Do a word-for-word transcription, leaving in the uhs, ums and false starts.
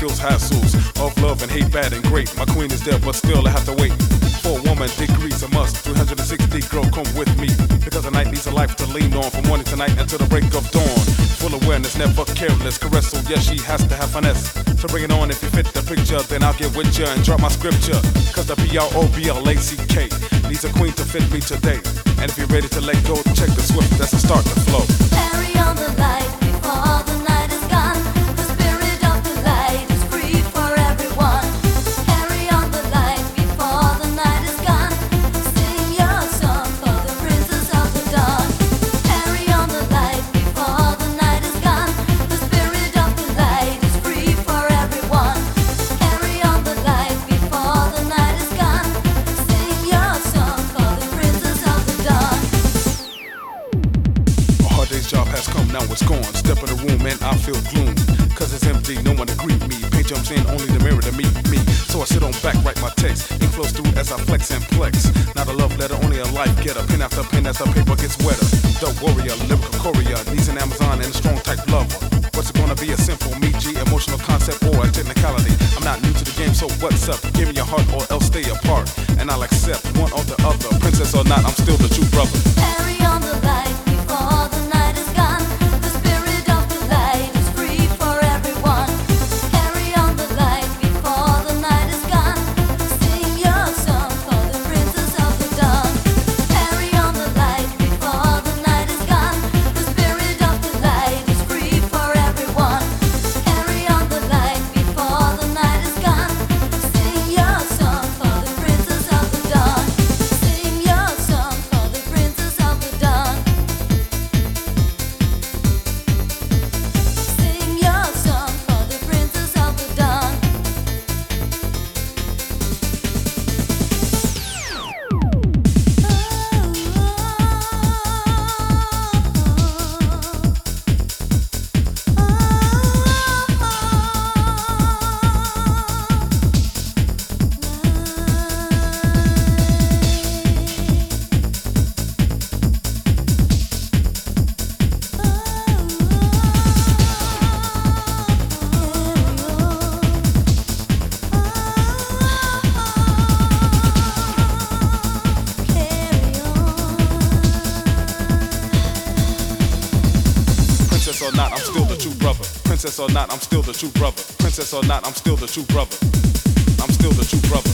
feels hassles of love and hate, bad and great. My queen is there, but still I have to wait. For a woman, degrees a must. three hundred sixty, girl, come with me. Because a night needs a life to lean on from morning to night until the break of dawn. Full awareness, never careless. Caress, so yes, she has to have finesse. So bring it on if you fit the picture, then I'll get with ya and drop my scripture. Cause the B R O B L A C K needs a queen to fit me today. And if you're ready to let go, check the swift, that's the start to flow. Carry on the light before the night is gone. The spirit of the light is free for everyone. Carry on the light before the night is gone. Sing your song for the princess of the dawn. Carry on the light before the night is gone. The spirit of the light is free for everyone. Carry on the light before the night is gone. Sing your song for the princess of the dawn. A hard day's job has come, now it's gone. Step in the room and I feel gloom. Cause it's empty, no one to greet me. Paint jumps in, only the mirror to meet me. So I sit on back, write my text. Ink flows through as I flex and plex. Not a love letter, only a life getter. Pen after pen as the paper gets wetter. The warrior, lyrical courier, needs an Amazon and a strong type lover. What's it gonna be, a simple me G, emotional concept or a technicality? I'm not new to the game, so what's up? Give me your heart or else stay apart. And I'll accept one or the other. Princess or not, I'm still the true brother. Carry on the light before the night is gone. The spirit of the light is free for everyone. Carry on the light before the night is gone. Sing your song for the princess of the dawn. Carry on the light before the night is gone. The spirit of the light is free for everyone. Carry on the light before the night is gone. Sing your song for the princess of the dawn. Sing your song for the princess of the dawn. Sing your song for the princess of the dawn. Princess or not, I'm still the true brother. Princess or not, I'm still the true brother. Princess or not, I'm still the true brother. I'm still the true brother.